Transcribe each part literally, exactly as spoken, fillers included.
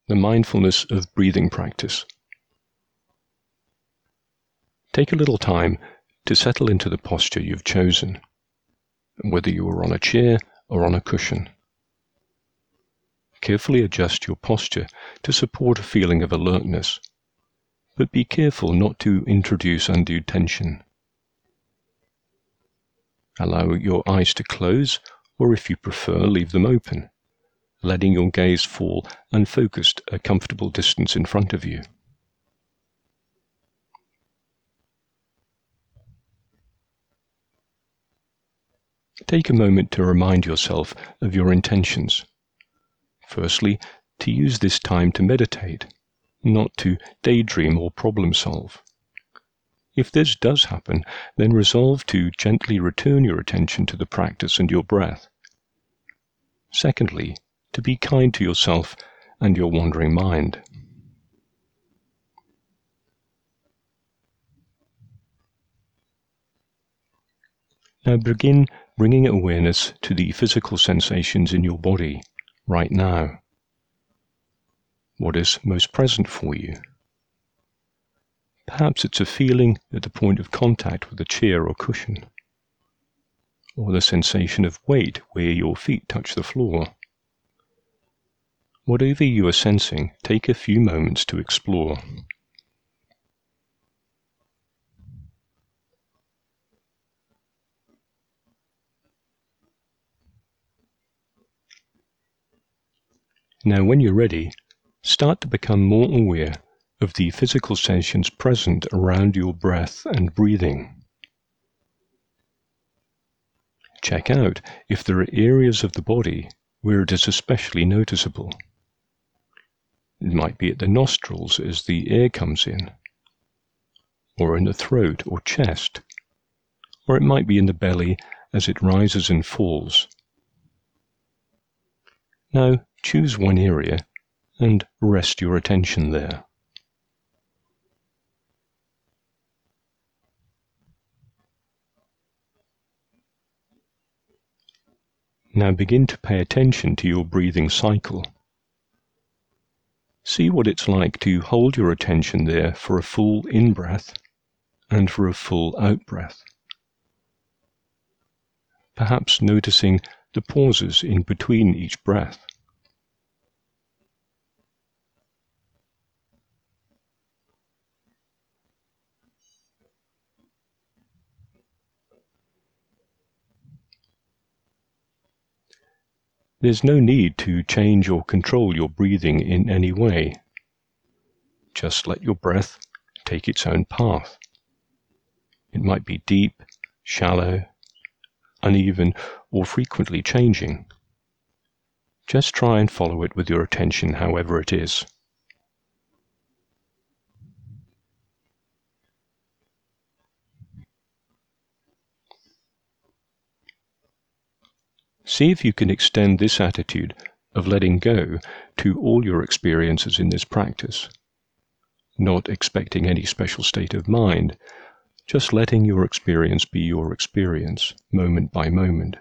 the mindfulness of breathing practice. Take a little time to settle into the posture you've chosen, whether you are on a chair or on a cushion. Carefully adjust your posture to support a feeling of alertness, but be careful not to introduce undue tension. Allow your eyes to close, or if you prefer, leave them open, letting your gaze fall unfocused a comfortable distance in front of you. Take a moment to remind yourself of your intentions. Firstly, to use this time to meditate, not to daydream or problem solve. If this does happen, then resolve to gently return your attention to the practice and your breath. Secondly, to be kind to yourself and your wandering mind. Now begin bringing awareness to the physical sensations in your body right now. What is most present for you? Perhaps it's a feeling at the point of contact with a chair or cushion, or the sensation of weight where your feet touch the floor. Whatever you are sensing, take a few moments to explore. Now, when you're ready, start to become more aware of the physical sensations present around your breath and breathing. Check out if there are areas of the body where it is especially noticeable. It might be at the nostrils as the air comes in, or in the throat or chest, or it might be in the belly as it rises and falls. Now, choose one area and rest your attention there. Now begin to pay attention to your breathing cycle. See what it's like to hold your attention there for a full in-breath and for a full out-breath. Perhaps noticing the pauses in between each breath. There's no need to change or control your breathing in any way. Just let your breath take its own path. It might be deep, shallow, uneven, or frequently changing. Just try and follow it with your attention, however it is. See if you can extend this attitude of letting go to all your experiences in this practice, not expecting any special state of mind, just letting your experience be your experience, moment by moment.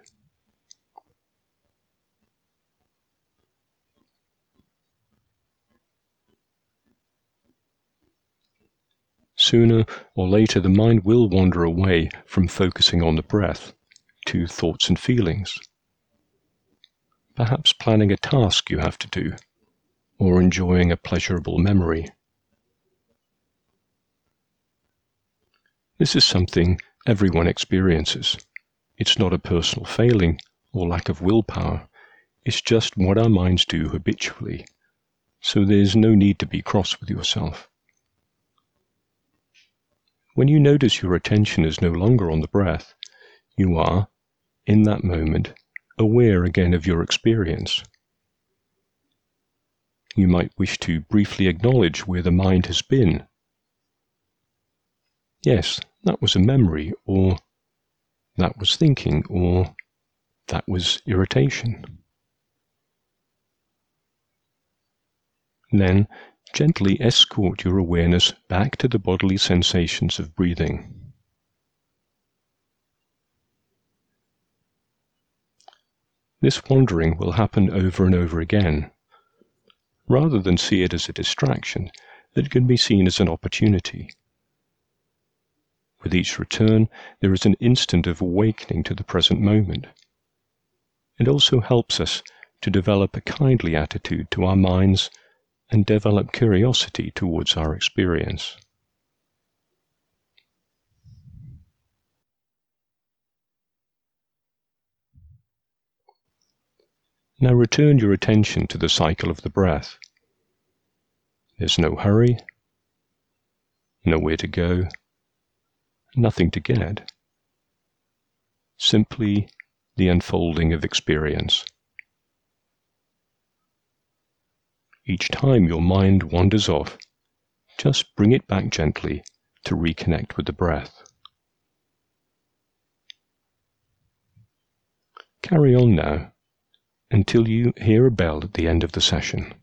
Sooner or later, the mind will wander away from focusing on the breath to thoughts and feelings. Perhaps planning a task you have to do, or enjoying a pleasurable memory. This is something everyone experiences. It's not a personal failing or lack of willpower. It's just what our minds do habitually, so there's no need to be cross with yourself. When you notice your attention is no longer on the breath, you are, in that moment, aware again of your experience. You might wish to briefly acknowledge where the mind has been. Yes, that was a memory, or that was thinking, or that was irritation. Then, gently escort your awareness back to the bodily sensations of breathing. This wandering will happen over and over again, rather than see it as a distraction, it can be seen as an opportunity. With each return, there is an instant of awakening to the present moment. It also helps us to develop a kindly attitude to our minds and develop curiosity towards our experience. Now return your attention to the cycle of the breath. There's no hurry, nowhere to go, nothing to get. Simply the unfolding of experience. Each time your mind wanders off, just bring it back gently to reconnect with the breath. Carry on now until you hear a bell at the end of the session.